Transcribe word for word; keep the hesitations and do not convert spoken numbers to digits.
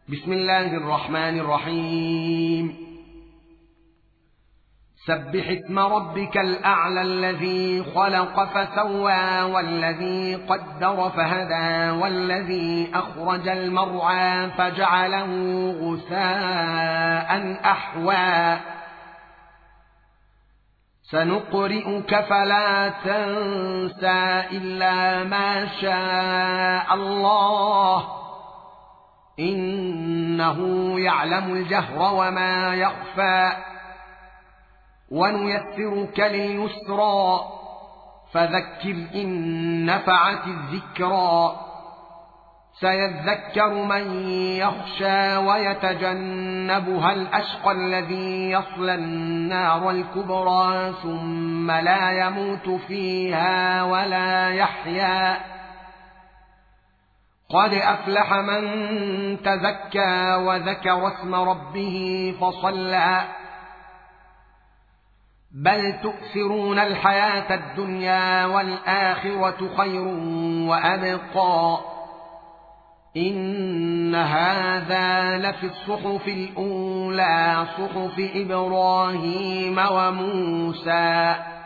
بسم الله الرحمن الرحيم. سبح اسم ربك الأعلى الذي خلق فسوى والذي قدر فهدى والذي أخرج المرعى فجعله غثاء أحوى سنقرئك فلا تنسى إلا ما شاء الله إنه يعلم الجهر وما يخفى ونيسرك لليسرى فذكر إن نفعت الذكرى سيذكر من يخشى ويتجنبها الأشقى الذي يصلى النار الكبرى ثم لا يموت فيها ولا يحيا قد أفلح من تزكى وذكر اسم ربه فصلى بل تؤثرون الحياة الدنيا والآخرة خير وأبقى إن هذا لفي الصحف الأولى صحف إبراهيم وموسى.